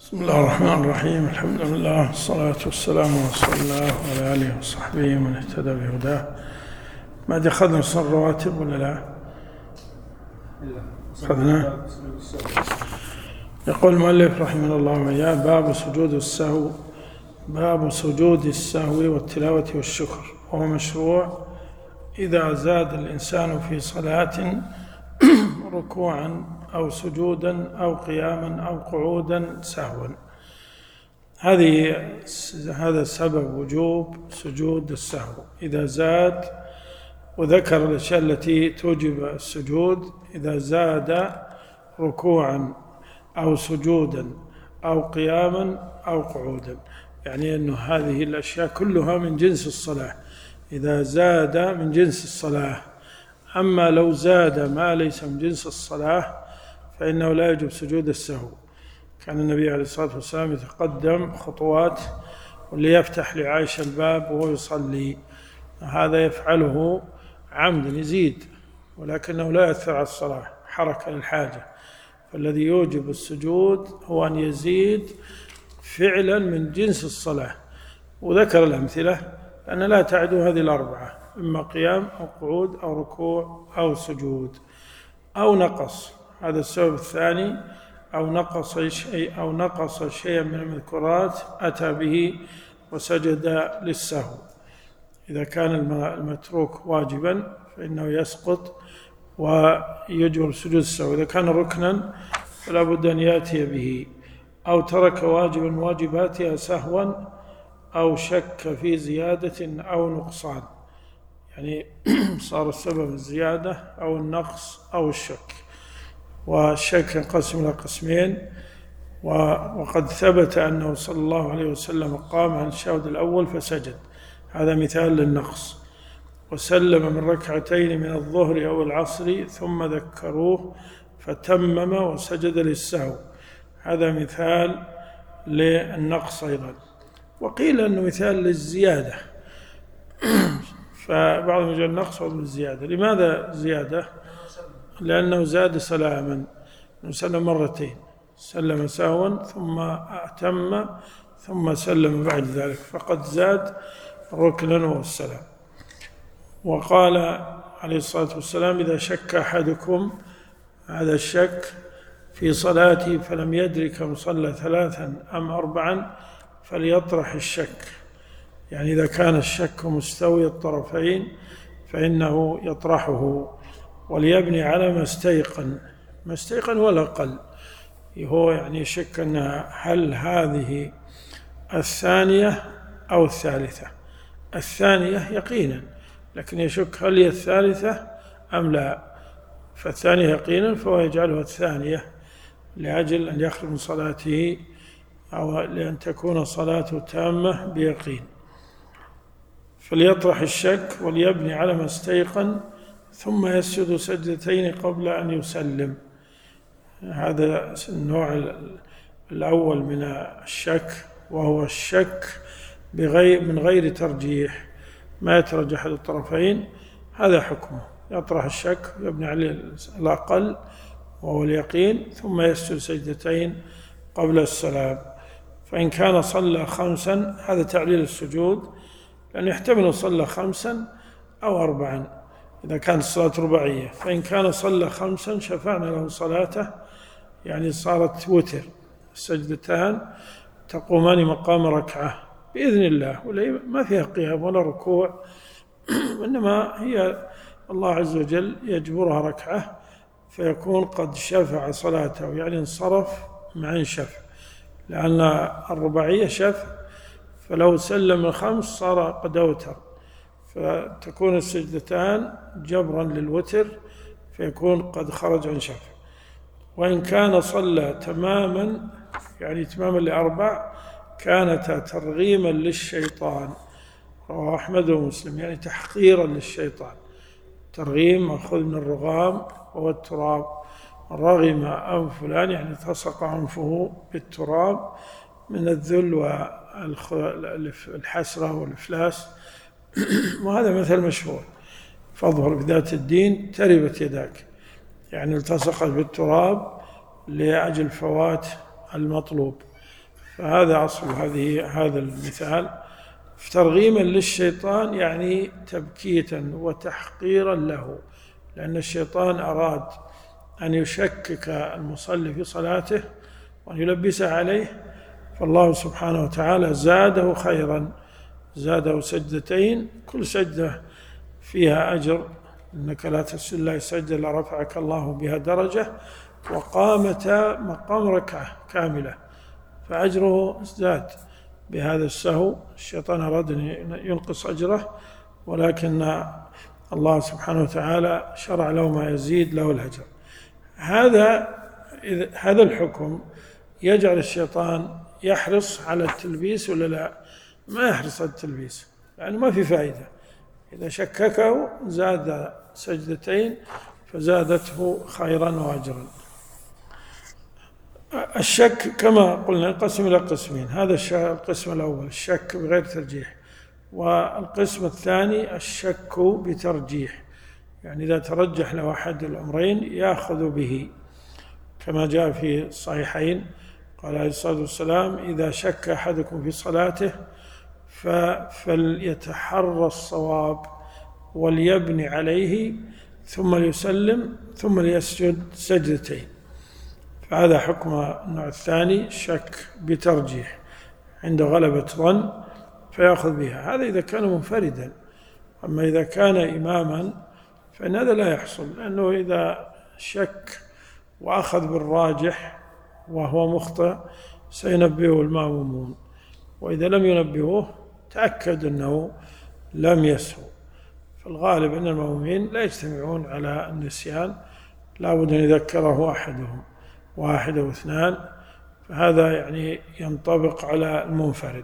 بسم الله الرحمن الرحيم. الحمد لله والصلاة والسلام على رسول الله وعلى آله وصحبه ومن اهتدى بهداه. ما أخذنا صلاة الرواتب ولا لا؟ أخذنا. يقول المؤلف رحمه الله وإياه: باب سجود السهو والتلاوة والشكر، وهو مشروع إذا زاد الإنسان في صلاة ركوعا أو سجودا أو قياما أو قعودا سهوا. هذا سبب وجوب سجود السهو إذا زاد، وذكر الأشياء التي توجب السجود إذا زاد ركوعا أو سجودا أو قياما أو قعودا، يعني أن هذه الأشياء كلها من جنس الصلاة، إذا زاد من جنس الصلاة. أما لو زاد ما ليس من جنس الصلاة فإنه لا يجب سجود السهو. كان النبي عليه الصلاة والسلام يتقدم خطوات واللي يفتح لعائشة الباب وهو يصلي، هذا يفعله عمدا يزيد، ولكنه لا يأثر على الصلاة، حركة للحاجة. فالذي يوجب السجود هو أن يزيد فعلا من جنس الصلاة، وذكر الأمثلة أن لا تعدو هذه الأربعة: إما قيام أو قعود أو ركوع أو سجود أو نقص، هذا السبب الثاني، أو نقص شيئا من المذكورات أتى به وسجد للسهو. إذا كان المتروك واجبا فإنه يسقط ويجبر سجود السهو. إذا كان ركنا فلا بد أن يأتي به، أو ترك واجبا من واجباتها سهوا، أو شك في زيادة أو نقصان، يعني صار السبب الزيادة أو النقص أو الشك. والشك ينقسم إلى قسمين، وقد ثبت أنه صلى الله عليه وسلم قام عن الشهد الأول فسجد، هذا مثال للنقص. وسلم من ركعتين من الظهر أو العصر ثم ذكروه فتمم وسجد للسهو، هذا مثال للنقص أيضا. وقيل أنه مثال للزيادة، فبعضهم يجعل النقص وبعضهم الزيادة. لماذا زيادة؟ لأنه زاد سلاما، سلم مرتين، سلم سهوا ثم أتم ثم سلم بعد ذلك، فقد زاد ركنا والسلام. وقال عليه الصلاة والسلام: إذا شك أحدكم، هذا الشك في صلاته، فلم يدرك كم صلى 3 أم 4 فليطرح الشك، يعني إذا كان الشك مستوي الطرفين فإنه يطرحه، وليبني على ما استيقن ولا أقل. هو يعني يشك أنها هل هذه الثانية أو الثالثة، الثانية يقينا، لكن يشك هل هي الثالثة أم لا، فالثانية يقينا فهو يجعلها الثانية لأجل أن يخرج من صلاته، أو لأن تكون صلاته تامة بيقين. فليطرح الشك وليبني على ما استيقن ثم يسجد سجدتين قبل أن يسلم. هذا النوع الأول من الشك، وهو الشك من غير ترجيح، ما يترجح أحد الطرفين، هذا حكمه. يطرح الشك ويبني عليه الأقل وهو اليقين، ثم يسجد سجدتين قبل السلام. فإن كان صلى 5، هذا تعليل السجود، لأنه يحتمل صلى 5 أو 4 إذا كانت الصلاة رباعية. فإن كان صلى 5 شفعنا له صلاته، يعني صارت وتر، السجدتان تقومان مقام ركعة بإذن الله، ما فيها قيام ولا ركوع، إنما هي الله عز وجل يجبرها ركعة، فيكون قد شفع صلاته، يعني انصرف مع شفع، لأن الرباعية شفع، فلو سلم 5 صار قد أوتر، فتكون السجدتان جبرا للوتر، فيكون قد خرج عن شفع. وإن كان صلى تماما، يعني تماما ل4، كانتا ترغيما للشيطان، رواه أحمد ومسلم، يعني تحقيرا للشيطان. ترغيم مأخوذ من الرغام وهو التراب، رغم أنف فلان يعني التصق أنفه بالتراب من الذل والحسرة والإفلاس. وهذا مثل مشهور: فاظفر بذات الدين تربت يداك، يعني التصقت بالتراب لأجل فوات المطلوب. فهذا أصل هذا المثال. ترغيما للشيطان يعني تبكيتا وتحقيرا له، لأن الشيطان أراد أن يشكك المصلي في صلاته وأن يلبسه عليه، فالله سبحانه وتعالى زاده خيرا، زاده سجدتين، كل سجدة فيها أجر، إنك لا تسجد الله سجدة لرفعك الله بها درجة، وقامتا مقام ركعة كاملة، فأجره ازداد بهذا السهو. الشيطان أراد أن ينقص أجره، ولكن الله سبحانه وتعالى شرع له ما يزيد له الأجر. هذا الحكم يجعل الشيطان يحرص على التلبيس ولا لا؟ ما يحرص على التلبيس، يعني ما في فائدة. إذا شككه زاد سجدتين فزادته خيرا وأجرا. الشك كما قلنا ينقسم إلى قسمين، هذا القسم الأول الشك بغير ترجيح، والقسم الثاني الشك بترجيح، يعني إذا ترجح له أحد الأمرين يأخذ به، كما جاء في الصحيحين قال عليه الصلاة والسلام: إذا شك أحدكم في صلاته فليتحرى الصواب وليبني عليه ثم ليسلم ثم ليسجد سجدتين. فهذا حكم النوع الثاني، شك بترجيح عند غلبة ظن فيأخذ بها، هذا إذا كان منفردا. أما إذا كان إماما فإن هذا لا يحصل، لأنه إذا شك وأخذ بالراجح وهو مخطئ سينبهه المأمومون، وإذا لم ينبهوه تأكد أنه لم يسهو. فالغالب أن المأمومين لا يجتمعون على النسيان، لا بد أن يذكره أحدهم، واحد أو اثنان، فهذا يعني ينطبق على المنفرد.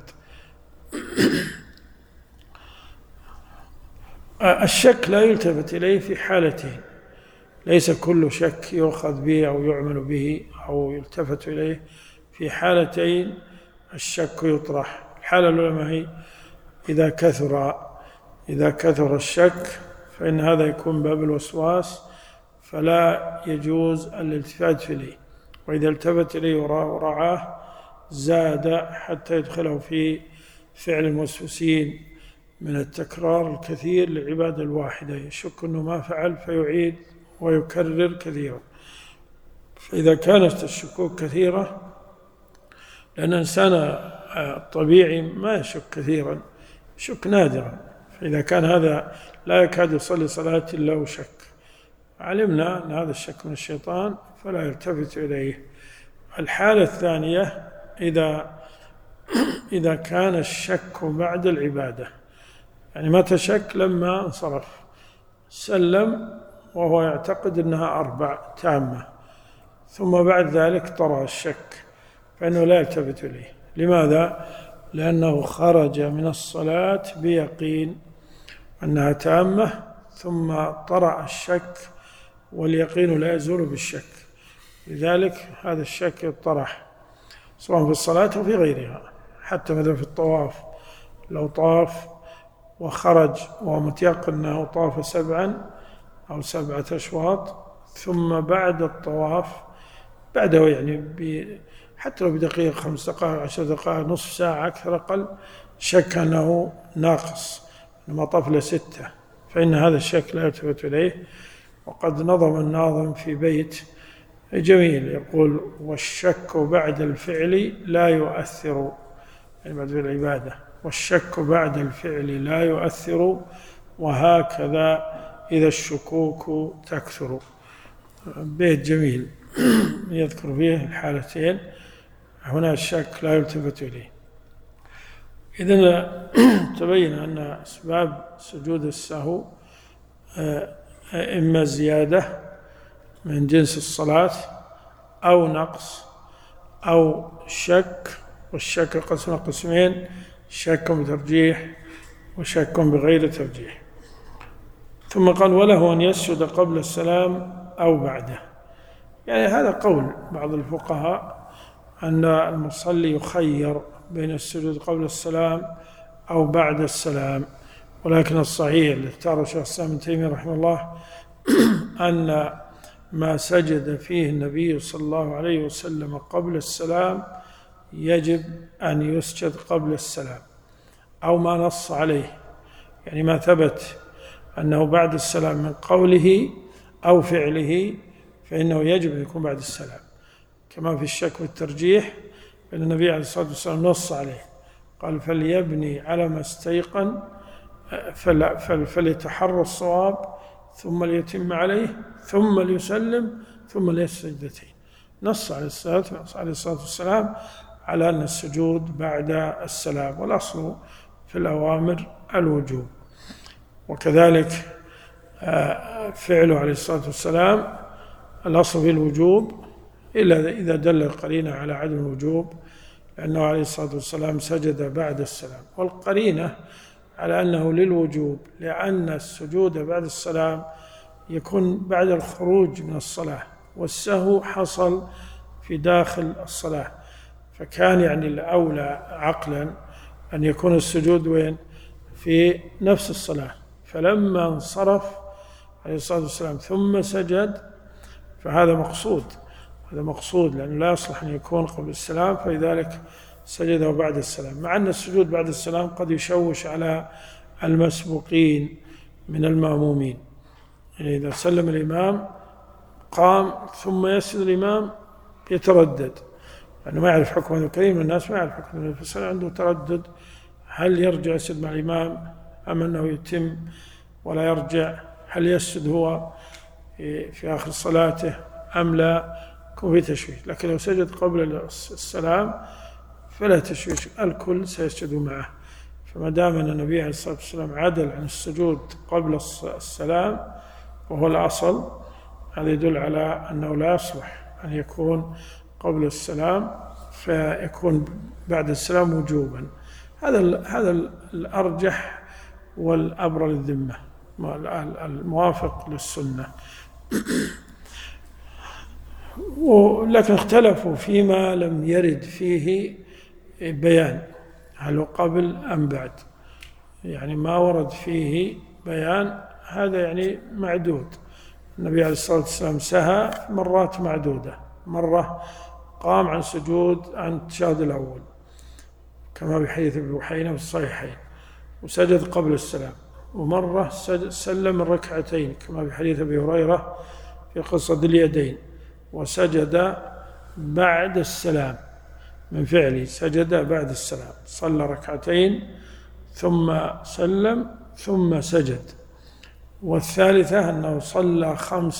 الشك لا يلتفت إليه في حالتين، ليس كل شك يؤخذ به أو يعمل به أو يلتفت إليه، في حالتين الشك يطرح. الحالة الأولى ما هي؟ إذا كثر الشك فإن هذا يكون باب الوسواس، فلا يجوز الالتفات إليه، وإذا التفت إليه ورعاه زاد حتى يدخله في فعل الموسوسين من التكرار الكثير لعبادة الواحدة، يشك أنه ما فعل فيعيد ويكرر كثيرا. فإذا كانت الشكوك كثيرة، لأن الإنسان طبيعي ما يشك كثيرا، يشك نادرا، فإذا كان هذا لا يكاد يصلي صلاة إلا وشك، علمنا أن هذا الشك من الشيطان فلا يلتفت إليه. الحالة الثانية إذا كان الشك بعد العبادة، يعني متى شك؟ لما انصرف سلم وهو يعتقد أنها 4 تامة، ثم بعد ذلك طرأ الشك، فإنه لا يلتفت إليه. لماذا؟ لأنه خرج من الصلاة بيقين أنها تامة، ثم طرأ الشك، واليقين لا يزول بالشك، لذلك هذا الشك يطرح سواء في الصلاة أو في غيرها. حتى مثلا في الطواف، لو طاف وخرج ومتيقن أنه طاف 7 أو 7 أشواط، ثم بعد الطواف بعده يعني حتى لو بدقيقة 5 دقائق 10 دقائق نصف ساعة أكثر أقل، شك أنه ناقص لما طاف ل6، فإن هذا الشك لا يلتفت إليه. وقد نظم الناظم في بيت جميل يقول: والشك بعد الفعل لا يؤثر، يعني بعد العبادة، والشك بعد الفعل لا يؤثر، وهكذا إذا الشكوك تكثر. بيت جميل يذكر فيه الحالتين، هنا الشك لا يلتفت إليه. إذن تبين أن أسباب سجود السهو إما زيادة من جنس الصلاة أو نقص أو شك، والشك قسم قسمين: شك بترجيح وشك بغير ترجيح. ثم قال: وله أن يسجد قبل السلام أو بعده، يعني هذا قول بعض الفقهاء أن المصلي يخير بين السجود قبل السلام أو بعد السلام، ولكن الصحيح اللي اختاره شيخ الإسلام ابن تيمية رحمه الله أن ما سجد فيه النبي صلى الله عليه وسلم قبل السلام يجب أن يسجد قبل السلام، أو ما نص عليه، يعني ما ثبت أنه بعد السلام من قوله أو فعله فإنه يجب أن يكون بعد السلام، كما في الشك والترجيح بأن النبي عليه الصلاة والسلام نص عليه، قال فليبني على ما استيقن فليتحرى الصواب ثم ليتم عليه ثم ليسلم ثم ليسجدتين. نص عليه الصلاة والسلام على أن السجود بعد السلام، والأصل في الأوامر الوجوب. وكذلك فعله عليه الصلاة والسلام الأصل في الوجوب إلا إذا دل القرينة على عدم الوجوب، لأنه عليه الصلاة والسلام سجد بعد السلام، والقرينة على أنه للوجوب لأن السجود بعد السلام يكون بعد الخروج من الصلاة، والسهو حصل في داخل الصلاة، فكان يعني الأولى عقلا أن يكون السجود وين؟ في نفس الصلاة. فلما انصرف عليه الصلاة والسلام ثم سجد فهذا مقصود، هذا مقصود، لأنه لا يصلح أن يكون قبل السلام، فلذلك سجده بعد السلام، مع أن السجود بعد السلام قد يشوش على المسبوقين من المأمومين. يعني إذا سلم الإمام قام ثم يسجد الإمام يتردد، لأنه ما يعرف حكم، كثير من الناس ما يعرف حكم، فصار عنده تردد هل يرجع يسجد مع الإمام أم أنه يتم ولا يرجع، هل يسجد هو في آخر صلاته أم لا، يكون في تشويش. لكن لو سجد قبل السلام فلا تشويش، الكل سيسجد معه. فما دام أن النبي عليه الصلاة والسلام عدل عن السجود قبل السلام وهو الأصل، هذا يدل على أنه لا يصلح أن يكون قبل السلام، فيكون بعد السلام وجوبا. هذا الأرجح والأبرى للذمة، الموافق للسنة. ولكن اختلفوا فيما لم يرد فيه بيان، هل هو قبل أم بعد، يعني ما ورد فيه بيان هذا يعني معدود. النبي عليه الصلاة والسلام سهى مرات معدودة، مرة قام عن سجود عن التشهد الأول كما بحديث ابي بحينة في الصحيحين وسجد قبل السلام، ومرة سلم الركعتين كما بحديث ابي هريرة في قصة اليدين، وسجد بعد السلام من فعله، سجد بعد السلام، صلى ركعتين ثم سلم ثم سجد. والثالثة أنه صلى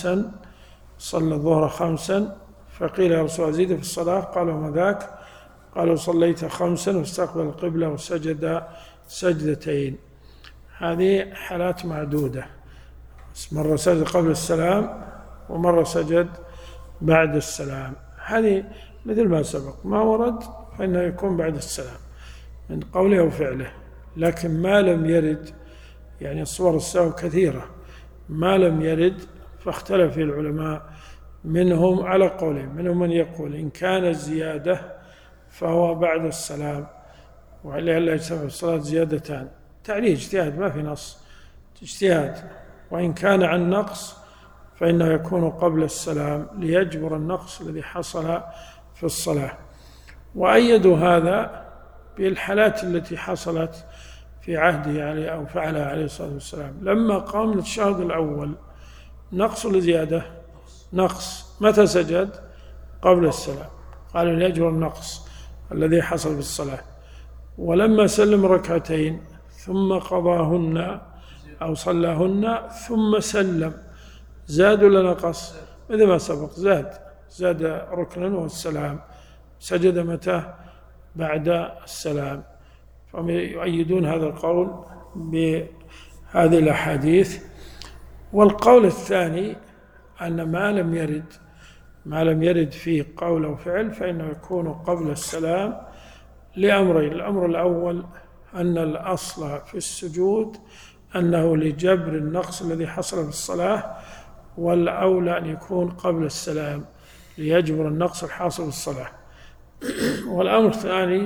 الظهر 5، فقيل يا رسول الله زيد في الصلاة، قال وما ذاك؟ قالوا صليت 5 واستقبل القبلة وسجد سجدتين. هذه حالات معدودة، مرة سجد قبل السلام ومرة سجد بعد السلام. هذه مثل ما سبق، ما ورد فإنه يكون بعد السلام من قوله أو فعله. لكن ما لم يرد، يعني صور السهو كثيرة، ما لم يرد فاختلف العلماء، منهم على قولهم، منهم من يقول إن كان الزيادة فهو بعد السلام، ولئلا يجتمع في الصلاة زيادتان، تعليل اجتهاد ما في نص، اجتهاد. وإن كان عن نقص فإنه يكون قبل السلام ليجبر النقص الذي حصل في الصلاة. وأيدوا هذا بالحالات التي حصلت في عهده عليه أو فعلها عليه الصلاة والسلام. لما قام للتشهد الأول نقص لزيادة؟ نقص. متى سجد؟ قبل السلام، قالوا ليجبر النقص الذي حصل في الصلاة. ولما سلم ركعتين ثم قضاهن أو صلاهن ثم سلم، زاد ولا نقص؟ مثل ما سبق، زاد ركنا والسلام، سجد متى؟ بعد السلام. فهم يؤيدون هذا القول بهذه الأحاديث. والقول الثاني أن ما لم يرد فيه قول أو فعل فإنه يكون قبل السلام لأمرين. الأمر الأول أن الأصل في السجود أنه لجبر النقص الذي حصل في الصلاة، والأولى أن يكون قبل السلام ليجبر النقص الحاصل في الصلاة. والأمر الثاني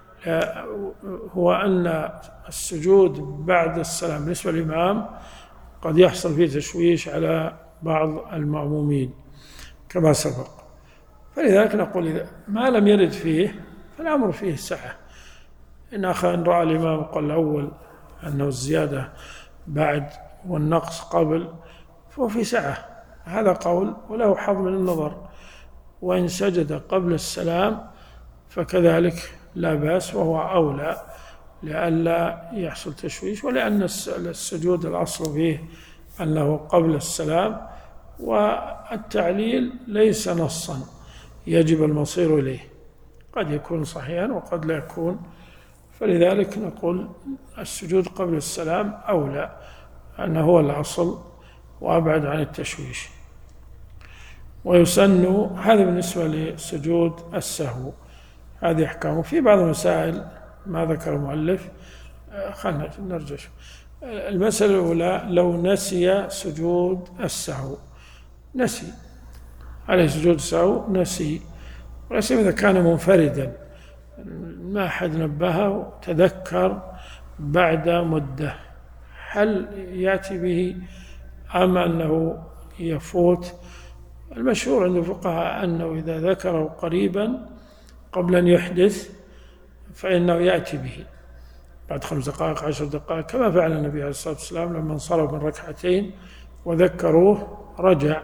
هو أن السجود بعد السلام بالنسبة للإمام قد يحصل فيه تشويش على بعض المأمومين كما سبق. فلذلك نقول إذا ما لم يرد فيه فالأمر فيه سعة. إن رأى الإمام قال الأول أنه الزيادة بعد والنقص قبل فهو في سعة، هذا قول وله حظ من النظر. وإن سجد قبل السلام فكذلك لا بأس، وهو أولى لئلا يحصل تشويش، ولأن السجود الأصل فيه أنه قبل السلام، والتعليل ليس نصا يجب المصير إليه، قد يكون صحيحا وقد لا يكون، فلذلك نقول السجود قبل السلام أولى، أنه هو الأصل وأبعد عن التشويش. ويسن، هذا بالنسبة لسجود السهو، هذه أحكامه. في بعض المسائل ما ذكر المؤلف، خلنا نرجع. المسألة الأولى لو نسي سجود السهو، نسي عليه سجود السهو، نسي، ولا سيما إذا كان منفردا ما أحد نبهه تذكر بعد مدة، هل يأتي به أم أنه يفوت؟ المشهور عند الفقهاء أنه إذا ذكره قريبا قبل أن يحدث فإنه يأتي به بعد 5 دقائق 10 دقائق، كما فعل النبي عليه الصلاة والسلام لما انصرف من ركعتين وذكروه رجع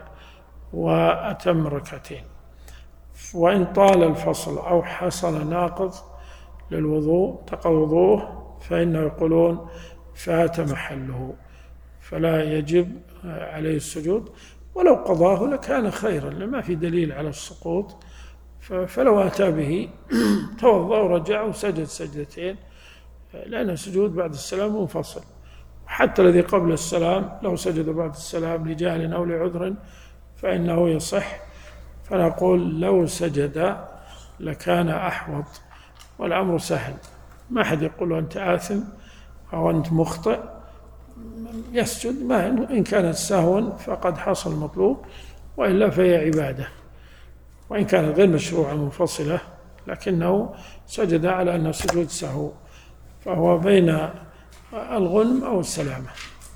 وأتم ركعتين. وإن طال الفصل أو حصل ناقض للوضوء تقوضوه فإنه يقولون فات محله، فلا يجب عليه السجود، ولو قضاه لكان خيرا لما في دليل على السقوط، فلو أتى به توضأ ورجع وسجد سجدتين، لأن السجود بعد السلام منفصل. حتى الذي قبل السلام لو سجد بعد السلام لجهل أو لعذر فإنه يصح، فنقول لو سجد لكان أحوط، والأمر سهل، ما أحد يقول أنت آثم أو أنت مخطئ، يسجد، ما إن كانت سهوا فقد حصل المطلوب، وإلا فهي عبادة، وإن كانت غير مشروعة منفصلة لكنه سجد على أنه سجود سهو، فهو بين الغنم أو السلامة.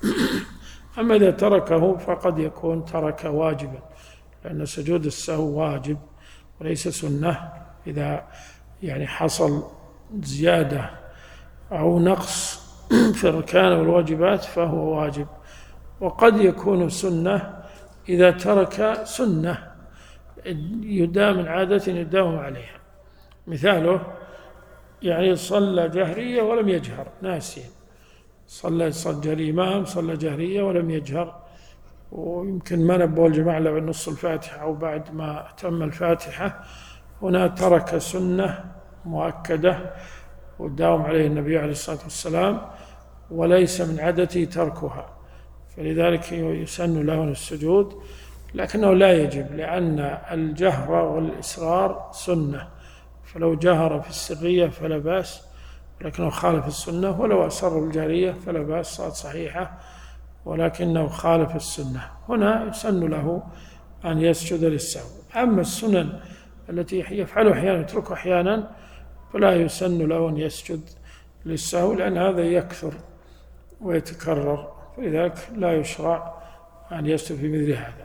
أما إذا تركه فقد يكون ترك واجبا، لأن سجود السهو واجب وليس سنة. إذا يعني حصل زيادة أو نقص في الأركان والواجبات فهو واجب، وقد يكون سنة إذا ترك سنة يدام من عادة يداوم عليها. مثاله يعني صلى جهرية ولم يجهر ناسيا، صلى جهرية إمام، صلى جهرية ولم يجهر، ويمكن ما نبه الجماعة إلا بعد نص الفاتحة أو بعد ما تم الفاتحة، هنا ترك سنة مؤكدة وداوم عليه النبي عليه الصلاة والسلام وليس من عادته تركها، فلذلك يسن له السجود، لكنه لا يجب، لأن الجهر والإسرار سنة، فلو جهر في السرية فلا بأس، ولكنه خالف السنة، ولو أسر بالجهرية فلا بأس، صارت صحيحة، ولكنه خالف السنة، هنا يسن له أن يسجد للسهو. أما السنن التي يفعله أحيانا يتركه أحيانا فلا يسن له أن يسجد للسهو، لأن هذا يكثر ويتكرر، فلذلك لا يشرع أن يسجد في مثل هذا.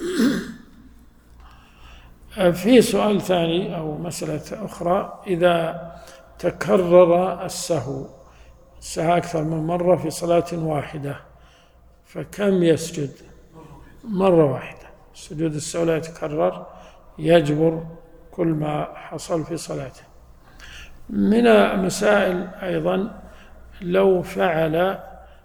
في سؤال ثاني أو مسألة أخرى، إذا تكرر السهو أكثر من مرة في صلاة واحدة فكم يسجد؟ مرة واحدة. سجود السهو لا يتكرر، يجبر كل ما حصل في صلاته. من المسائل أيضا لو فعل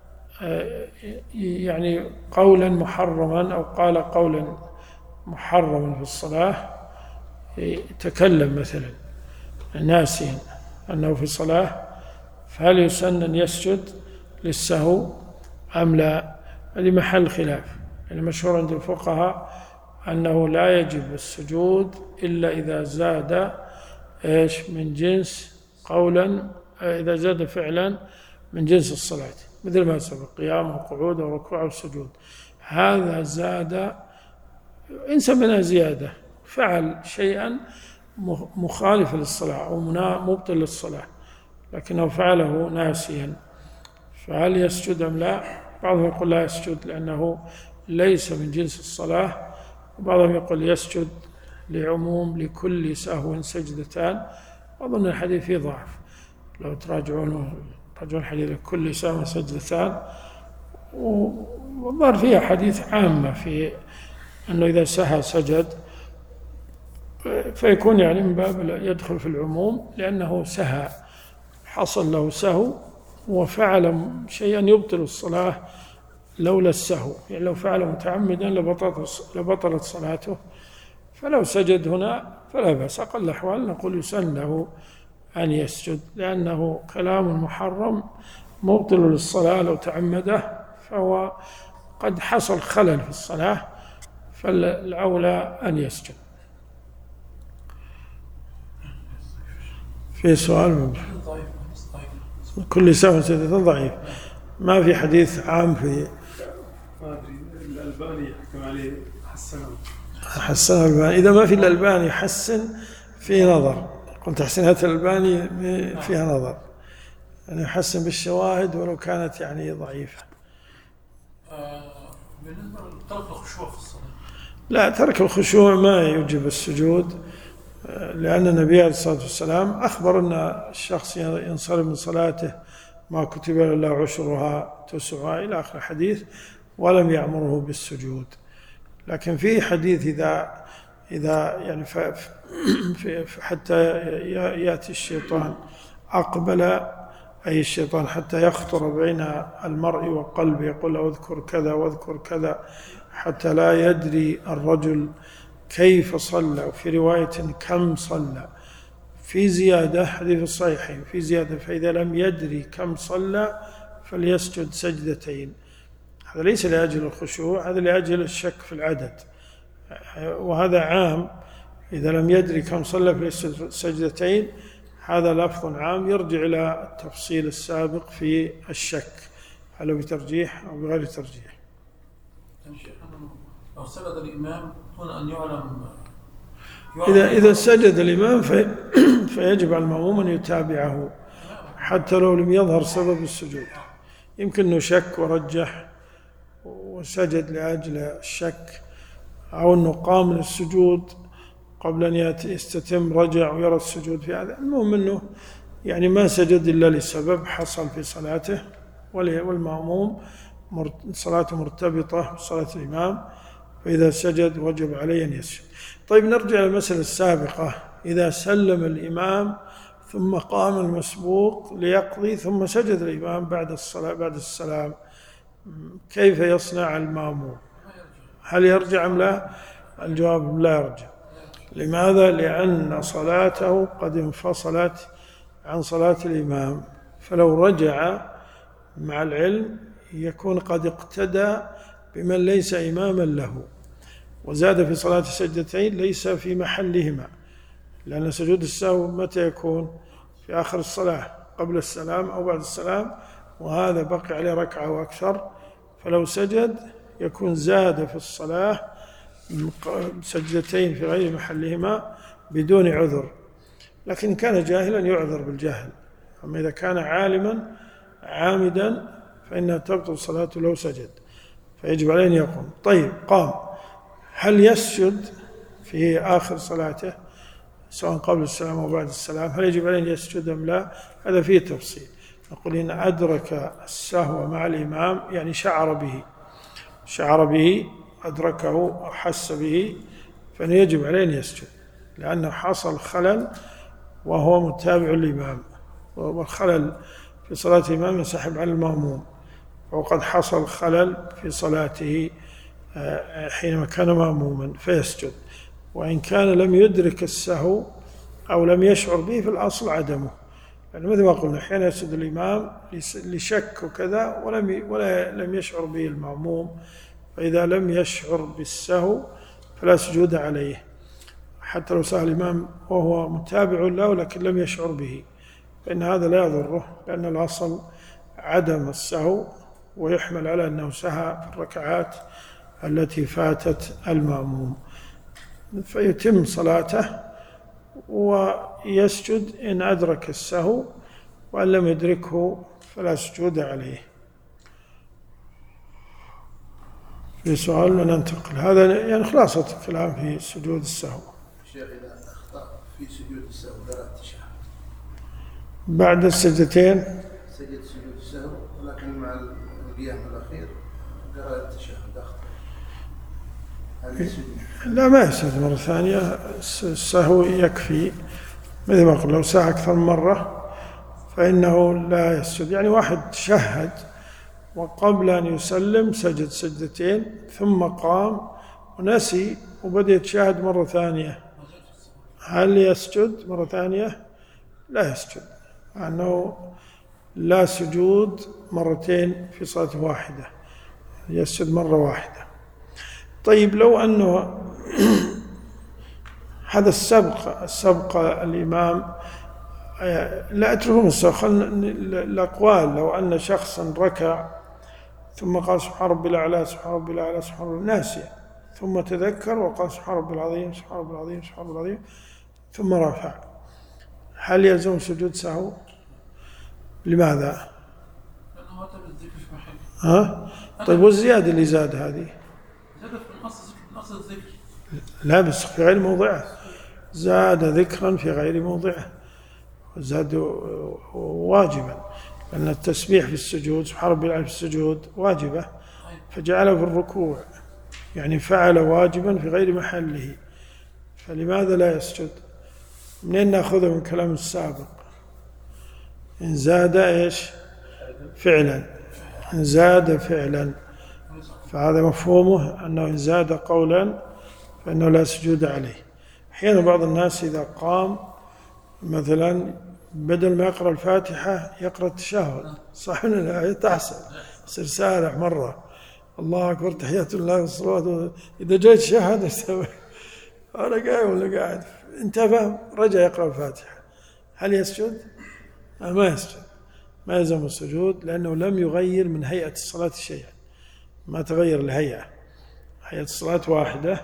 يعني قولا محرما أو قال قولا محرما في الصلاة، تكلم مثلا ناسيا أنه في صلاة، فهل يسن أن يسجد للسهو أم لا؟ هذه محل خلاف، يعني مشهور عند الفقهاء أنه لا يجب السجود إلا إذا زاد من جنس قولا، إذا زاد فعلا من جنس الصلاة، مثل ما سبق قيام وقعود وركوع وسجود، هذا زاد إن سمينا زيادة، فعل شيئا مخالف للصلاة أو مبطل للصلاة لكنه فعله ناسيا، فهل يسجد أم لا؟ بعضهم يقول لا يسجد لأنه ليس من جنس الصلاة، وبعضهم يقول يسجد لعموم لكل سهو سجدتان، أظن الحديث فيه ضعف، لو تراجعون الحديث كل سهو سجدتان، وظهر فيها حديث عامة في أنه إذا سهى سجد، فيكون يعني من باب يدخل في العموم، لأنه سهى، حصل له سهو وفعل شيئا يبطل الصلاة لولا السهو، يعني لو فعل متعمدا لبطلت صلاته، فلو سجد هنا فلا بأس. أقل الأحوال نقول يسن له أن يسجد، لأنه كلام محرم مبطل للصلاة، لو تعمده فهو قد حصل خلل في الصلاة، فالأولى أن يسجد. في سؤال كل سهو سجدة ضعيف، ما في حديث عام في الألباني يحكم عليه حسن الألباني. إذا ما في الألباني يحسن في نظر، قلت تحسينات الألباني فيها نظر، يعني يحسن بالشواهد ولو كانت يعني ضعيفة. بالنسبة لترك الخشوع في الصلاة، لا، ترك الخشوع ما يوجب السجود، لأن النبي عليه الصلاة والسلام أخبر أن الشخص ينصرف من صلاته ما كتب له عشرها تسعها إلى آخر الحديث، ولم يأمره بالسجود. لكن في حديث إذا يعني حتى يأتي الشيطان أقبل، أي الشيطان حتى يخطر بين المرء وقلبه، يقول له اذكر كذا واذكر كذا، حتى لا يدري الرجل كيف صلى، وفي رواية كم صلى، في زيادة حديث الصحيحين في زيادة فإذا لم يدري كم صلى فليسجد سجدتين. هذا ليس لأجل الخشوع، هذا لأجل الشك في العدد، وهذا عام. إذا لم يدري كم صلى فليسجد سجدتين، هذا لفظ عام يرجع إلى التفصيل السابق في الشك، هل بترجيح أو بغير ترجيح. لو سجد الإمام دون أن يعلم إذا سجد الإمام فيجب على المأموم أن يتابعه حتى لو لم يظهر سبب السجود. يمكن أنه شك ورجح وسجد لأجل الشك، أو أنه قام للسجود قبل أن يستتم رجع ويرى السجود في هذا. المهم أنه يعني ما سجد إلا لسبب حصل في صلاته، والمأموم صلاته مرتبطة بصلاة الإمام، فإذا سجد وجب عليه أن يسجد. طيب نرجع للمسألة السابقة، إذا سلم الإمام ثم قام المسبوق ليقضي ثم سجد الإمام بعد السلام، كيف يصنع المأموم؟ هل يرجع أم لا؟ الجواب لا يرجع. لماذا؟ لأن صلاته قد انفصلت عن صلاة الإمام، فلو رجع مع العلم يكون قد اقتدى بمن ليس إماما له، وزاد في صلاة سجدتين ليس في محلهما، لأن سجود السهو متى يكون؟ في آخر الصلاة قبل السلام أو بعد السلام، وهذا بقي عليه ركعة وأكثر، فلو سجد يكون زاد في الصلاة سجدتين في غير محلهما بدون عذر. لكن كان جاهلا يعذر بالجهل، أما إذا كان عالما عامدا فإنها تبطل صلاته لو سجد، فيجب عليه أن يقوم. طيب قام، هل يسجد في آخر صلاته سواء قبل السلام أو بعد السلام؟ هل يجب عليه أن يسجد أم لا؟ هذا فيه تفصيل. نقول إن أدرك السهو مع الإمام، يعني شعر به أدركه أو حس به، فإنه يجب عليه أن يسجد، لأنه حصل خلل وهو متابع الإمام، والخلل في صلاة الإمام ينسحب على المأموم، وقد حصل خلل في صلاته حينما كان مأموما فيسجد. وإن كان لم يدرك السهو أو لم يشعر به في الأصل عدمه، يعني مثل ما قلنا أحيانا يسجد الإمام لشك وكذا ولا لم يشعر به المأموم، فإذا لم يشعر بالسهو فلا سجود عليه، حتى لو سهى الإمام وهو متابع له لكن لم يشعر به، فإن هذا لا يضره، لأن الأصل عدم السهو، ويحمل على أنه سهى في الركعات التي فاتت المأموم، فيتم صلاته ويسجد إن أدرك السهو، وأن لم يدركه فلا سجود عليه. في سؤال وننتقل، هذا يعني خلاصة الكلام في سجود السهو. شيخ إذا أخطأ في سجود السهو لا اتشهد بعد السجدتين سجد سجود السهو، ولكن مع القيام الأخير قرأ التشهد أخطأ، هل يسجد؟ لا، ما يسجد مرة ثانية. السهو يكفي، مثل ما قلت لو ساء أكثر من مرة فإنه لا يسجد. يعني واحد تشهد وقبل أن يسلم سجد سجدتين ثم قام ونسي وبدأ يتشهد مرة ثانية، هل يسجد مرة ثانية؟ لا يسجد، لأنه لا سجود مرتين في صلاة واحدة، يسجد مرة واحدة. طيب لو أنه هذا السبق الإمام، لا أتركهم السبق، الأقوال. لو أن شخصا ركع ثم قال سبحان ربي الأعلى سبحان ربي الأعلى سبحان ربي ناسيا، ثم تذكر وقال سبحان ربي العظيم سبحان ربي العظيم سبحان ربي العظيم ثم رفع، هل يلزم سجود سهو؟ لماذا؟ لأنه أتى بالذكر في محله. ها؟ طيب والزيادة اللي زاد هذه؟ زاد في أصل الذكر. لا، بس في غير موضعه، زاد ذكرا في غير موضعه، زاد واجبا، لأن التسبيح في السجود سبحان ربي الأعلى في السجود واجبة، فجعله في الركوع، يعني فعل واجبا في غير محله، فلماذا لا يسجد؟ منين نأخذه من كلام السابق؟ إن زاد إيش؟ فعلا، إن زاد فعلا، فهذا مفهومه أنه إن زاد قولا فإنه لا سجود عليه. أحيانا بعض الناس إذا قام مثلا بدل ما يقرأ الفاتحة يقرأ التشهد، صح ولا لا؟ تحصل، يصير سارع مرة، الله أكبر تحيات الله والصلاة، إذا جاء الشهادة استوى، أنا قاعد ولا قاعد، انتبه رجع يقرأ الفاتحة، هل يسجد؟ ما يسجد، ما يلزم السجود، لأنه لم يغير من هيئة الصلاة شيئا، ما تغير الهيئة، هيئة الصلاة واحدة،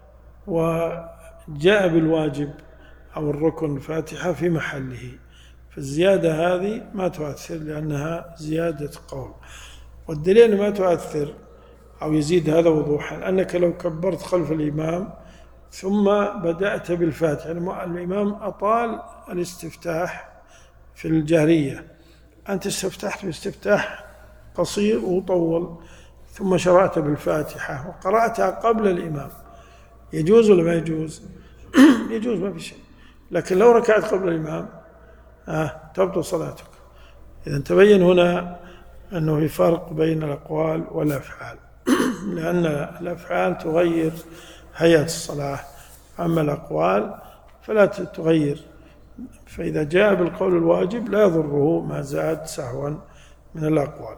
وجاء بالواجب أو الركن الفاتحة في محله، فالزيادة هذه ما تؤثر لأنها زيادة قول. والدليل ما تؤثر أو يزيد هذا وضوحا أنك لو كبرت خلف الإمام ثم بدأت بالفاتحة، الإمام أطال الاستفتاح في الجهرية، أنت استفتحت باستفتاح قصير وطول ثم شرعت بالفاتحة وقرأتها قبل الإمام، يجوز ولا ما يجوز؟ يجوز، ما في شيء. لكن لو ركعت قبل الإمام تبطل صلاتك. إذا تبين هنا أنه في فرق بين الأقوال والأفعال لأن الأفعال تغير هيئة الصلاة، أما الأقوال فلا تغير، فإذا جاء بالقول الواجب لا يضره ما زاد سهوا من الأقوال.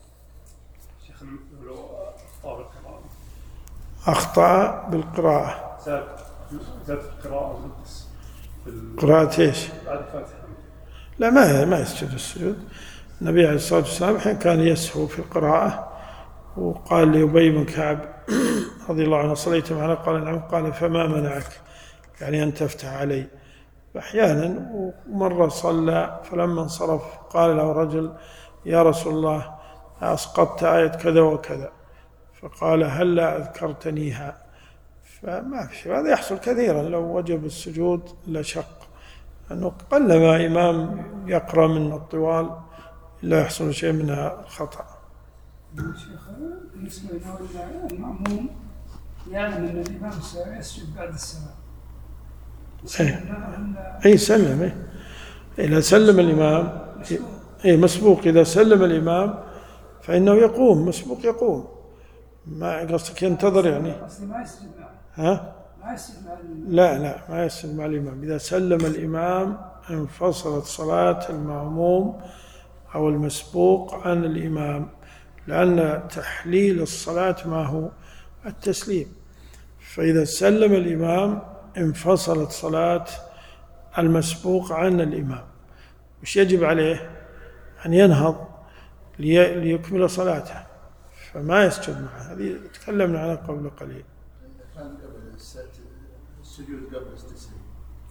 أخطأ بالقراءة، زاد القراءة، قراءة إيش؟ بعد الفاتحة. لا، ما يسجد السجود. النبي عليه الصلاة والسلام حين كان يسهو في القراءة وقال لأبي بن كعب رضي الله عنه صليت معنا؟ قال نعم. قال فما منعك، يعني أن تفتح علي. أحيانا ومرة صلى فلما انصرف قال له رجل يا رسول الله أسقطت آية كذا وكذا، فقال هلا أذكرتنيها. فما في شيء، هذا يحصل كثيرا، لو وجب السجود لشق، أنه قلما إمام يقرأ من الطوال لا يحصل شيء منها خطأ. شيخ بالنسبة للمأموم يعلم أن الإمام سيسجد بعد السلام، أي سلم، إذا سلم الإمام مسبوق، إذا سلم الإمام فإنه يقوم، مسبوق يقوم، ما قصدك ينتظر يعني؟ ما يسجد ها؟ ما يسجد مع لا ما يسجد مع الإمام. إذا سلم الإمام انفصلت صلاة المأموم أو المسبوق عن الإمام، لأن تحليل الصلاة ما هو التسليم، فإذا سلم الإمام انفصلت صلاة المسبوق عن الإمام. وش يجب عليه؟ أن ينهض ليكمل صلاته، فما يسجد معه. هذه تكلمنا عنها قبل قليل. كان قبل السجود قبل التسليم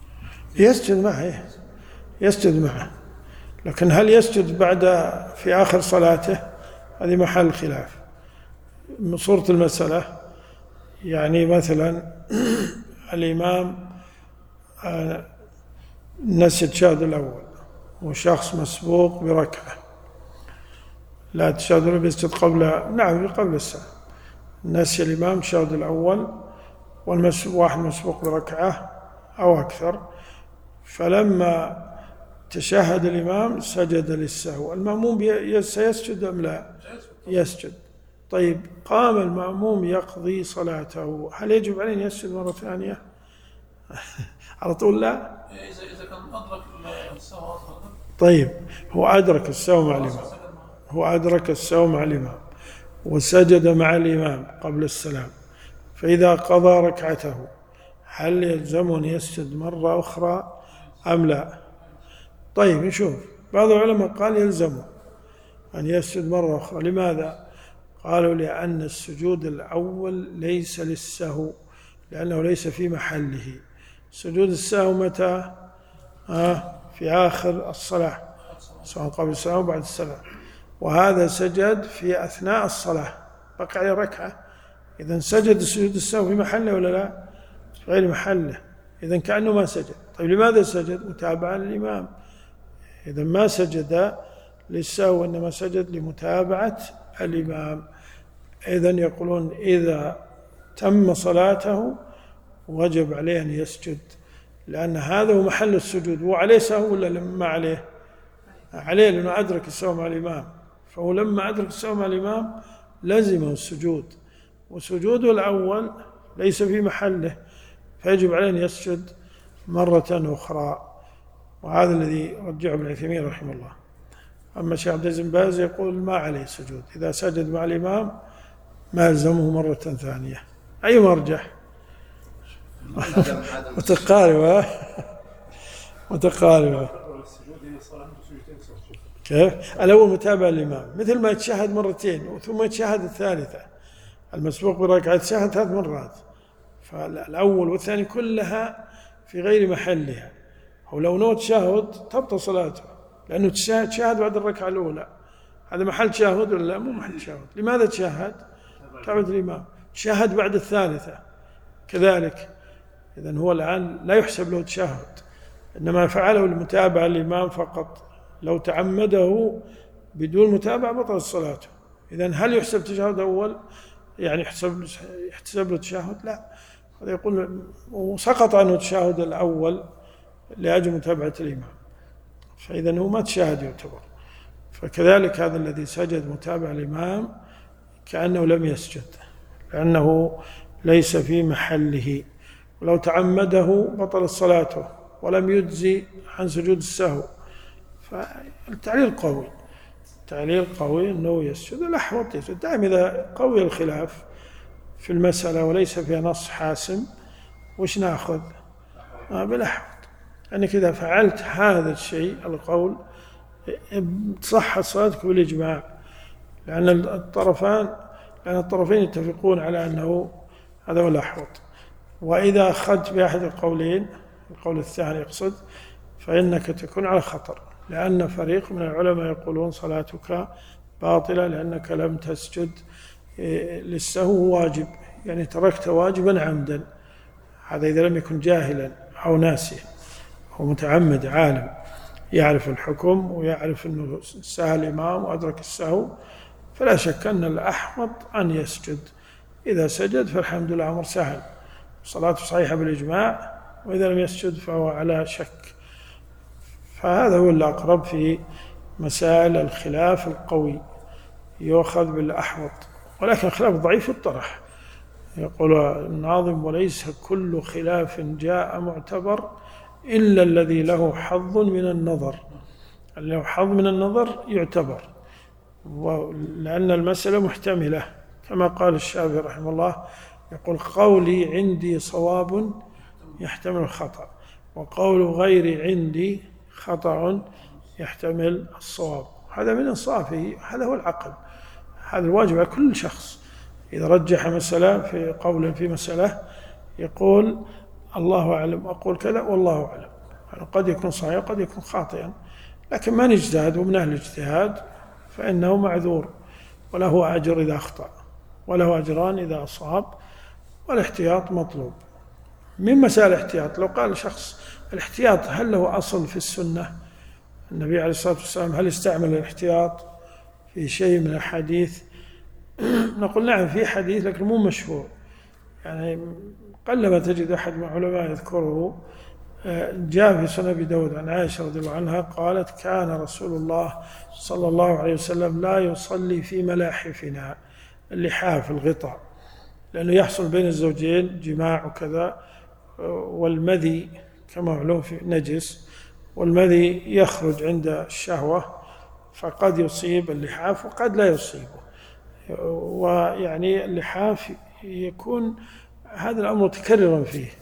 يسجد معه، لكن هل يسجد بعد في آخر صلاته؟ هذه محل خلاف. صورة المسألة يعني مثلا الإمام نسي التشهد الأول وشخص مسبوق بركعة، لا تشهد له يسجد قبل السلام، نسي الإمام تشهد الأول واحد مسبوق بركعة أو أكثر، فلما تشهد الإمام سجد للسهو، المأموم سيسجد أم لا؟ يسجد. طيب قام المأموم يقضي صلاته، هل يجب عليه أن يسجد مرة ثانية؟ على طول لا. إذا كان أدرك السهو أصلا. طيب هو أدرك السهو مع الإمام وسجد مع الإمام قبل السلام، فإذا قضى ركعته هل يلزمه أن يسجد مرة أخرى أم لا؟ طيب نشوف، بعض العلماء قال يلزمه أن يسجد مرة أخرى. لماذا؟ قالوا لأن السجود الأول ليس للسهو، لأنه ليس في محله. سجود السهو متى؟ في آخر الصلاة، سواء قبل السلام أو بعد السلام، وهذا سجد في أثناء الصلاة بقى عليه ركعة، إذن سجد سجود السهو في محله ولا لا؟ في غير محله، إذن كأنه ما سجد. طيب لماذا سجد؟ متابعة للإمام، إذن ما سجد للسهو وإنما سجد لمتابعة الإمام. إذن يقولون إذا تم صلاته وجب عليه أن يسجد، لأن هذا هو محل السجود. هو عليه سهو ولا ما عليه؟ عليه، لأنه أدرك السهو مع الإمام، فهو لما أدرك السهو مع الإمام لزمه السجود، وسجوده الأول ليس في محله، فيجب عليه أن يسجد مرة أخرى، وهذا الذي رجعه ابن عثيمين رحمه الله. أما الشيخ عبد العزيز بن باز يقول ما عليه سجود، إذا سجد مع الإمام ما يلزمه مرة ثانية. أي مرجح؟ متقاربة. كيف؟ الأول متابع الإمام، مثل ما يتشهد مرتين ثم يتشهد الثالثة، المسبوق بركعة يتشهد 3 مرات، فالأول والثاني كلها في غير محلها. هو لو نوى تشهد تبطل صلاته، لأنه تشهد بعد الركعة الأولى، هذا محل تشهد ولا لا؟ مو محل تشهد. لماذا تشهد؟ تابعة الإمام. تشهد بعد الثالثة كذلك، إذن هو الآن لا يحسب له تشهد، إنما فعله لمتابعة الإمام فقط. لو تعمده بدون متابعة بطل صلاته. إذن هل يحسب تشهد أول؟ يعني يحسب له تشهد؟ لا، هذا يقول وسقط عنه التشهد الأول لأجل متابعة الإمام، فإذن هو ما تشهد يعتبر. فكذلك هذا الذي سجد متابع الإمام كأنه لم يسجد، لأنه ليس في محله. ولو تعمده بطل صلاته ولم يجزي عن سجود السهو. فالتعليل قوي، تعليل قوي أنه يسجد. الأحوط يسجد دائما إذا قوي الخلاف في المسألة وليس فيها نص حاسم، وش نأخذ؟ بالأحوط، أنك إذا فعلت هذا الشيء القول تصح صلاتك بالإجماع، لأن الطرفين يتفقون على أنه هذا هو الأحوط. وإذا أخذت بأحد القولين، القول الثاني يقصد، فإنك تكون على خطر، لأن فريق من العلماء يقولون صلاتك باطلة لأنك لم تسجد للسهو واجب، يعني تركت واجبا عمدا. هذا إذا لم يكن جاهلا أو ناسيا، هو متعمد عالم يعرف الحكم ويعرف أنه سهى الإمام وأدرك السهو، فلا شك أن الأحوط أن يسجد. إذا سجد فالحمد لله أمر سهل، صلاته صحيحة بالإجماع، وإذا لم يسجد فهو على شك. فهذا هو الأقرب في مسائل الخلاف القوي، يؤخذ بالأحوط، ولكن خلاف ضعيف الطرح. يقول الناظم: وليس كل خلاف جاء معتبر إلا الذي له حظ من النظر. اللي له حظ من النظر يعتبر، لأن المسألة محتملة، كما قال الشافعي رحمه الله، يقول: قولي عندي صواب يحتمل الخطأ، وقول غيري عندي خطأ يحتمل الصواب. هذا من إنصافه، هذا هو العقل، هذا الواجب على كل شخص. إذا رجح مسألة في قول في مسألة يقول: الله أعلم، أقول كذا والله أعلم. يعني قد يكون صحيح قد يكون خاطئا، لكن من اجتهد ومن أهل الاجتهاد فإنه معذور، وله أجر إذا أخطأ وله أجران إذا أصاب، والاحتياط مطلوب. من مسائل الاحتياط، لو قال شخص: الاحتياط هل له أصل في السنة النبي عليه الصلاة والسلام هل استعمل الاحتياط في شيء من الحديث؟ نقول نعم في حديث لكن مو مشهور، يعني قلما تجد أحد من العلماء يذكره. جاء في سنن أبي داود عن عائشة رضي الله عنها قالت كان رسول الله صلى الله عليه وسلم لا يصلي في ملاحفنا، اللحاف الغطاء، لأنه يحصل بين الزوجين جماع وكذا، والمذي كما معلوم في نجس، والمذي يخرج عند الشهوة فقد يصيب اللحاف وقد لا يصيبه. ويعني اللحاف يكون هذا الأمر متكررا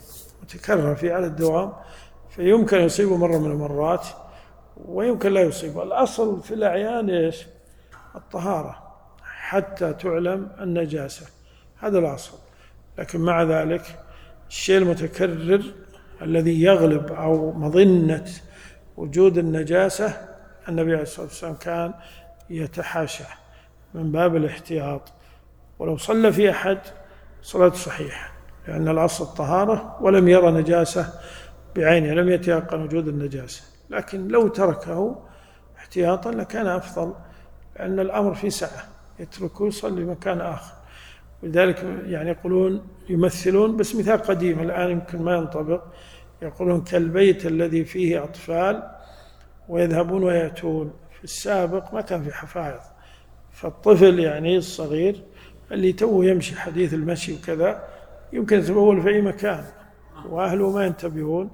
فيه على الدوام، فيمكن يصيبه مرة من المرات ويمكن لا يصيبه. الأصل في الأعيان إيش؟ الطهارة حتى تعلم النجاسة، هذا الأصل. لكن مع ذلك الشيء المتكرر الذي يغلب أو مظنة وجود النجاسة النبي عليه الصلاة والسلام كان يتحاشاه من باب الاحتياط. ولو صلى في أحد صلاة صحيحة، لأن الأصل الطهارة ولم يرى نجاسة بعينه، لم يتيقن وجود النجاسة. لكن لو تركه احتياطا لكان أفضل، لأن الأمر في سعة، يتركه يصلي مكان آخر. ولذلك يعني يقولون يمثلون، بس مثال قديم الآن يمكن ما ينطبق، يقولون كالبيت الذي فيه أطفال ويذهبون ويأتون. في السابق ما كان في حفاظ، فالطفل يعني الصغير اللي توه يمشي حديث المشي وكذا يمكن يتبول في أي مكان وأهله ما ينتبهون،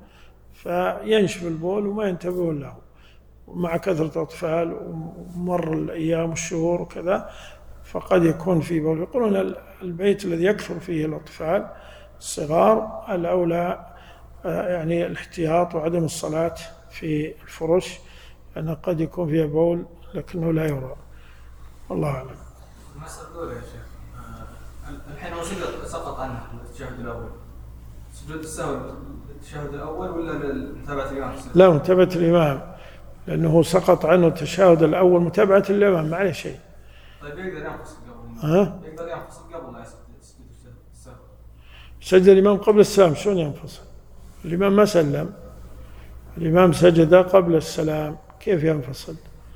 فينشف البول وما ينتبهون له، ومع كثرة أطفال ومر الأيام والشهور وكذا فقد يكون في بول. يقولون البيت الذي يكثر فيه الأطفال الصغار الأولى يعني الاحتياط وعدم الصلاة في الفرش، لأنه قد يكون فيها بول لكنه لا يرى. والله أعلم. المسألة الأولى يا شيخ، الحين هو سقط عنه التشهد الأول، سجود السهو التشهد الأول ولا متابعة الإمام؟ لا، متابعة الإمام، لأنه سقط عنه التشهد الأول، متابعة الإمام ما عليه شيء. طيب يقدر ينفصل قبل؟ يقدر ينفصل قبل لا يسجد السهو؟ سجد الإمام قبل السلام، شلون ينفصل؟ الإمام ما سلم، الإمام سجد قبل السلام، كيف ينفصل؟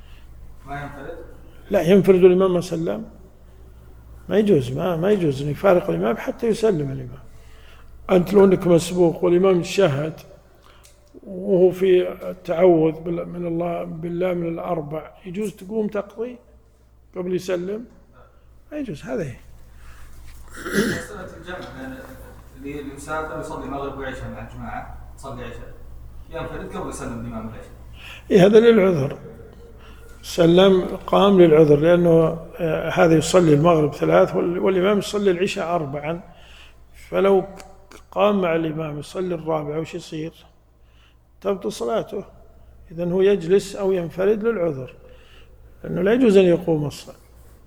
ما ينفرد؟ لا، ينفرد الإمام ما سلم، ما يجوز، ما يجوز أن يفارق الإمام حتى يسلم الإمام. أنت لو أنك مسبوق والإمام يشهد وهو في التعوذ من الله بالله من الأربع، يجوز تقوم تقضي قبل يسلم؟ ما يجوز. هذا هي مسألة الجمع اللي مسافر يصلي مغرب وعشاء مع الجماعة، يصلي عشاء ينفرد قبل يسلم الإمام العشاء. هذا للعذر، سلم قام للعذر، لأنه هذا يصلي المغرب 3 والإمام يصلي العشاء 4، فلو قام مع الإمام يصلي الرابع وش يصير؟ تبطل صلاته. إذن هو يجلس أو ينفرد للعذر، لأنه لا يجوز أن يقوم أصلا.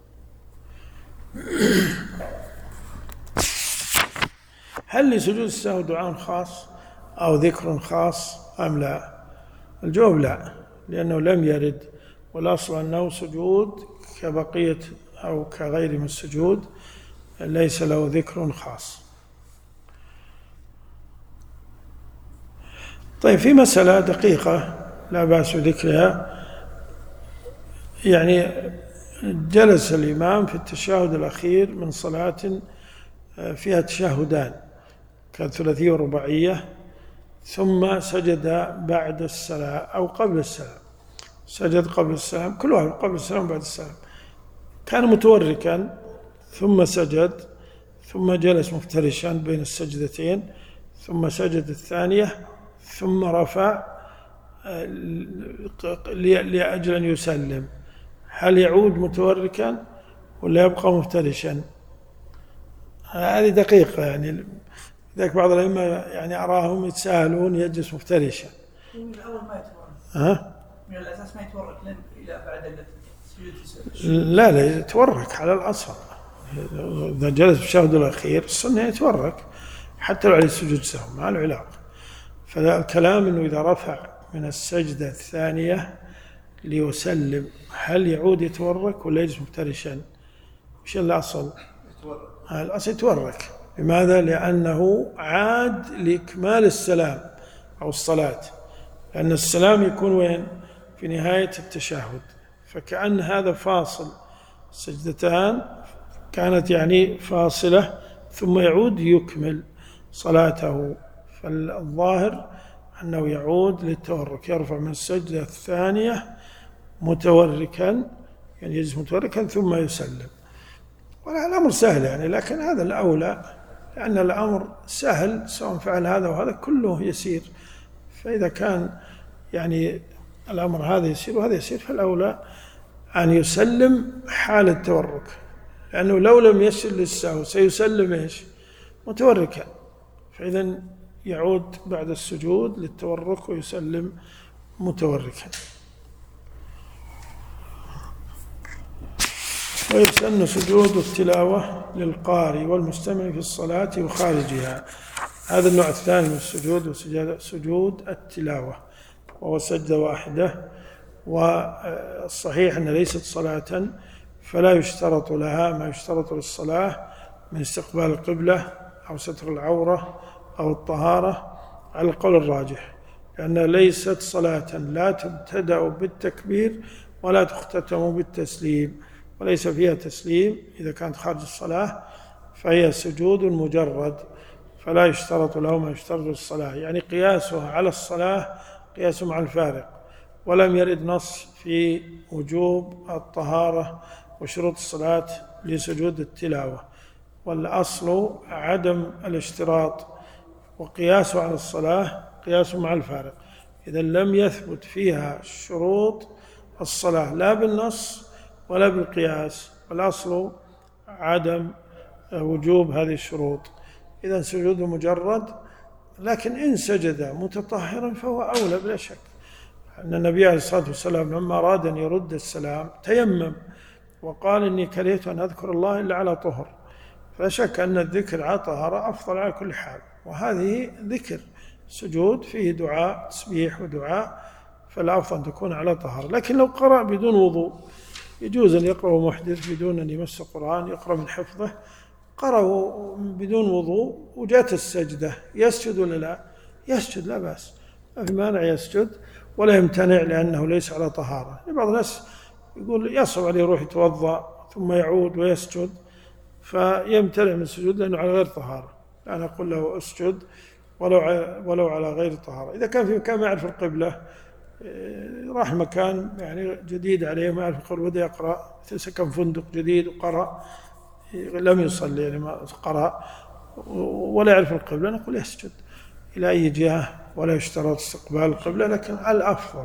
هل لسجود السهو دعاء خاص أو ذكر خاص أم لا؟ الجواب لا، لأنه لم يرد، والأصل أنه سجود كبقية أو كغير من السجود، ليس له ذكر خاص. طيب، في مسألة دقيقة لا بأس بذكرها، يعني جلس الإمام في التشهد الأخير من صلاة فيها تشهدان كالثلاثية والرباعية، ثم سجد بعد السلام أو قبل السلام، سجد قبل السلام، كل واحد قبل السلام وبعد السلام، كان متوركا ثم سجد، ثم جلس مفترشا بين السجدتين، ثم سجد الثانية، ثم رفع لأجل أن يسلم. هل يعود متوركا ولا يبقى مفترشا؟ هذه دقيقة، يعني ذاك بعض الأئمة يعني أراهم يتساهلون يجلس مفترشا. من الأول ما يتورك، من الأساس ما يتورك إلى بعد السجود. لا يتورك على الأصل، إذا جلس في التشهد الأخير السنة يتورك حتى لو عليه سجود سهو، ما له علاقة. فالكلام أنه إذا رفع من السجدة الثانية ليسلم هل يعود يتورك ولا يجلس مفترشا؟ وش الأصل؟ الأصل يتورك. لماذا؟ لأنه عاد لإكمال السلام أو الصلاة، لأن السلام يكون وين؟ في نهاية التشهد، فكأن هذا فاصل، سجدتان كانت يعني فاصلة، ثم يعود يكمل صلاته. فالظاهر أنه يعود للتورك، يرفع من السجدة الثانية متوركا، يعني يجلس متوركا ثم يسلم. والأمر سهل يعني، لكن هذا الأولى، لأن الأمر سهل سواء فعل هذا وهذا كله يسير. فإذا كان يعني الأمر هذا يسير وهذا يسير، فالأولى أن يسلم حال التورك، لأنه لو لم يسجد للسهو سيسلم إيش؟ متوركا، فإذا يعود بعد السجود للتورك ويسلم متوركا. ويسن سجود التلاوة للقارئ والمستمع في الصلاة وخارجها. هذا النوع الثاني من السجود، سجود التلاوة، وهو سجدة واحدة، والصحيح أن ليست صلاة، فلا يشترط لها ما يشترط للصلاة من استقبال القبلة أو ستر العورة أو الطهارة على القول الراجح، لأنها ليست صلاة لا تبتدأ بالتكبير ولا تختتم بالتسليم، وليس فيها تسليم. إذا كانت خارج الصلاة فهي سجود مجرد، فلا يشترط له ما يشترط للصلاة، يعني قياسها على الصلاة قياس مع الفارق. ولم يرد نص في وجوب الطهارة وشروط الصلاة لسجود التلاوة، والأصل عدم الاشتراط، وقياسه على الصلاة قياس مع الفارق. إذا لم يثبت فيها شروط الصلاة لا بالنص ولا بالقياس، والأصل عدم وجوب هذه الشروط، إذا سجود مجرد. لكن إن سجد متطهرا فهو أولى بلا شك، أن النبي عليه الصلاة والسلام لما أراد أن يرد السلام تيمم وقال إني كرهت أن أذكر الله إلا على طهر، فلا شك أن الذكر على طهارة أفضل على كل حال، وهذه ذكر سجود فيه دعاء تسبيح ودعاء، فالأفضل أن تكون على طهارة. لكن لو قرأ بدون وضوء يجوز أن يقرأ محدث بدون أن يمس القرآن، يقرأ من حفظه، قرأوا بدون وضوء وجاءت السجدة، يسجد ولا لا؟ يسجد، لا بأس، ما في مانع يسجد ولا يمتنع لأنه ليس على طهارة. بعض الناس يقول يصعب عليه يروح يتوضأ ثم يعود ويسجد فيمتنع من السجود لأنه على غير طهارة، لا نقول له اسجد ولو على غير طهارة. إذا كان في مكان ما يعرف القبلة، راح مكان يعني جديد عليه ما يعرف القبلة، بدأ يقرأ، سكن فندق جديد وقرأ، لم يصلي يعني ما قرأ ولا يعرف القبلة، نقول يسجد إلى أي جهة ولا يشترط استقبال القبلة، لكن الأفضل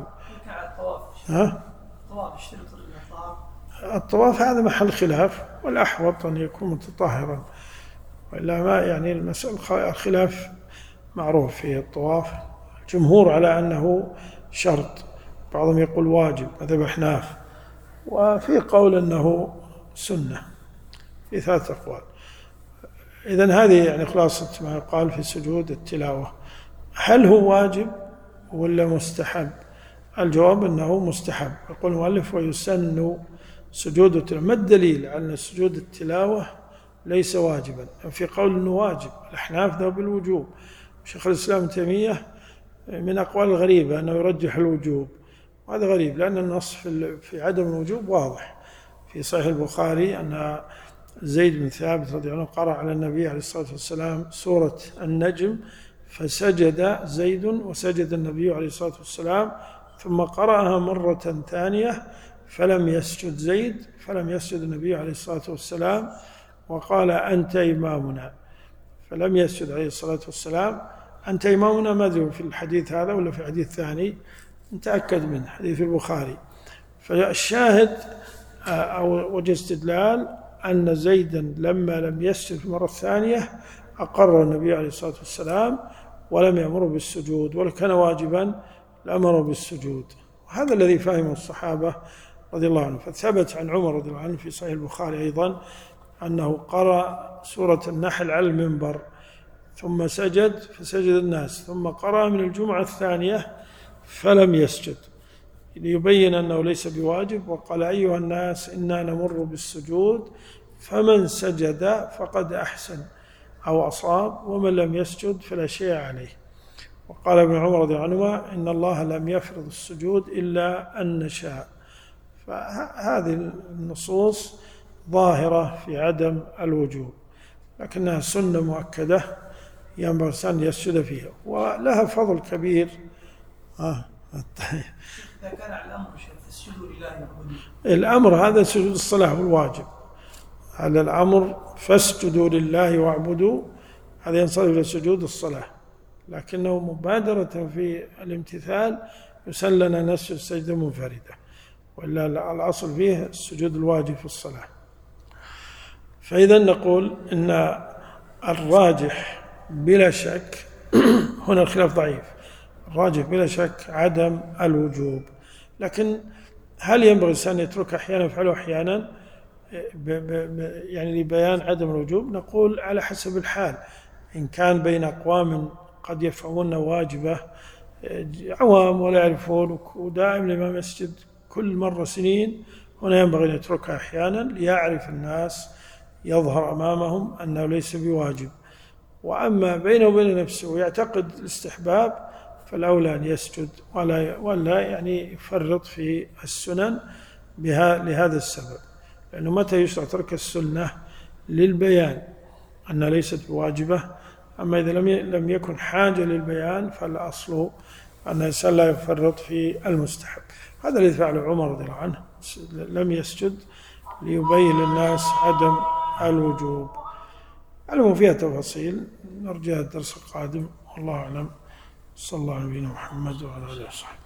الطواف هذا محل خلاف، والأحوط أن يكون متطهرا، وإلا ما يعني المسألة الخلاف معروف في الطواف. الجمهور على أنه شرط، بعضهم يقول واجب، مذهب أحناف، وفي قول أنه سنة، في 3 أقوال. إذن هذه يعني خلاصة ما يقال في سجود التلاوة. هل هو واجب ولا مستحب؟ الجواب أنه مستحب. يقول المؤلف ويسن سجود التلاوة. ما الدليل على أن سجود التلاوة ليس واجبا؟ في قول أنه واجب، الأحناف ذهبوا بالوجوب، شيخ الإسلام ابن تيمية من أقوال الغريبة أنه يرجح الوجوب، وهذا غريب لأن النص في عدم الوجوب واضح. في صحيح البخاري أن زيد بن ثابت رضي الله عنه قرأ على النبي عليه الصلاة والسلام سورة النجم فسجد زيد وسجد النبي عليه الصلاة والسلام، ثم قرأها مرة ثانية فلم يسجد زيد، فلم يسجد النبي عليه الصلاة والسلام، وقال أنت إمامنا، فلم يسجد عليه الصلاة والسلام. أنت إمامنا ما أدري في الحديث هذا ولا في حديث ثاني نتأكد منه، حديث البخاري. فالشاهد أو وجه استدلال أن زيدا لما لم يسجد في المرة الثانية أقر النبي عليه الصلاة والسلام ولم يأمره بالسجود، ولو كان واجبا لأمره بالسجود، وهذا الذي فهمه الصحابة رضي الله عنهم. فثبت عن عمر رضي الله عنه في صحيح البخاري أيضا أنه قرأ سورة النحل على المنبر ثم سجد فسجد الناس، ثم قرأ من الجمعة الثانية فلم يسجد، ليبين أنه ليس بواجب. وقال أيها الناس إنا نمر بالسجود فمن سجد فقد أحسن أو أصاب، ومن لم يسجد فلا شيء عليه. وقال ابن عمر رضي الله عنهما إن الله لم يفرض السجود إلا أن نشاء. فهذه النصوص ظاهرة في عدم الوجوب، لكنها سنة مؤكدة ينبغي الإنسان يسجد فيها ولها فضل كبير. إذا كان على الأمر اسجدوا لله واعبدوا، الأمر هذا سجود الصلاة هو الواجب، على الأمر فاسجدوا لله واعبدوا، هذا ينصرف إلى سجود الصلاة، لكنه مبادرة في الامتثال يسن لنا نسجد سجدة منفردة، وإلا الأصل فيه السجود الواجب في الصلاة. فإذا نقول إن الراجح بلا شك هنا الخلاف ضعيف، الراجح بلا شك عدم الوجوب، لكن هل ينبغي الإنسان يترك أحيانا يفعله أحيانا يعني لبيان عدم الوجوب؟ نقول على حسب الحال. إن كان بين أقوام قد يفهمون واجبة عوام ولا يعرفون ودائم الإمام يسجد كل مرة سنين، هنا ينبغي أن يتركها أحيانا ليعرف الناس يظهر أمامهم أنه ليس بواجب. وأما بينه وبين نفسه ويعتقد الاستحباب فالأولى أن يسجد ولا يعني يفرط في السنن لهذا السبب، لأنه متى يشرع ترك السنة للبيان أنها ليست بواجبة، أما إذا لم يكن حاجة للبيان فالأصل أن الإنسان لا يفرط في المستحب. هذا الذي فعله عمر رضي الله عنه، لم يسجد ليبين للناس عدم الوجوب. علم فيها تفاصيل نرجع الدرس القادم، والله أعلم. صلى الله على نبينا محمد وعلى آله وصحبه.